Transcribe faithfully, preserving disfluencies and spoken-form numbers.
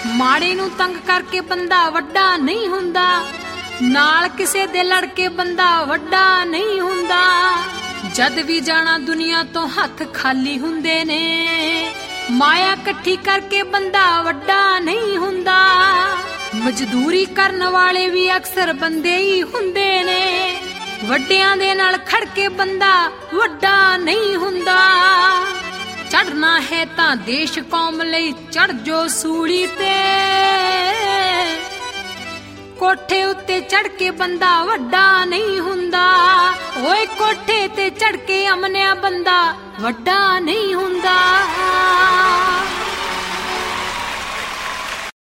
ਮਾੜੇ ਨੂੰ ਤੰਗ ਕਰਕੇ ਬੰਦਾ ਵੱਡਾ ਨਹੀਂ ਹੁੰਦਾ, ਨਾਲ ਕਿਸੇ ਦੇ ਲੜ ਕੇ ਬੰਦਾ ਵੱਡਾ ਨਹੀਂ ਹੁੰਦਾ। ਜਦ ਵੀ ਜਾਣਾ ਦੁਨੀਆ ਤੋਂ ਹੱਥ ਖਾਲੀ ਹੁੰਦੇ ਨੇ, ਮਾਇਆ ਇਕੱਠੀ ਕਰਕੇ ਬੰਦਾ ਵੱਡਾ ਨਹੀਂ ਹੁੰਦਾ। ਮਜ਼ਦੂਰੀ ਕਰਨ ਵਾਲੇ ਵੀ ਅਕਸਰ ਬੰਦੇ ਹੀ ਹੁੰਦੇ ਨੇ, ਵੱਡਿਆਂ ਦੇ ਨਾਲ ਖੜ ਕੇ ਬੰਦਾ ਵੱਡਾ ਨਹੀਂ ਹੁੰਦਾ। ਚੜਨਾ ਹੈ ਤਾਂ ਦੇਸ਼ ਕੌਮ ਲਈ ਚੜ ਜੋ ਸੂਲੀ ਤੇ, ਕੋਠੇ ਉੱਤੇ ਚੜ ਕੇ ਬੰਦਾ ਵੱਡਾ ਨਹੀਂ ਹੁੰਦਾ। ਓਏ ਕੋਠੇ ਤੇ ਚੜ ਕੇ ਅਮਨਿਆ ਬੰਦਾ ਵੱਡਾ ਨਹੀਂ ਹੁੰਦਾ।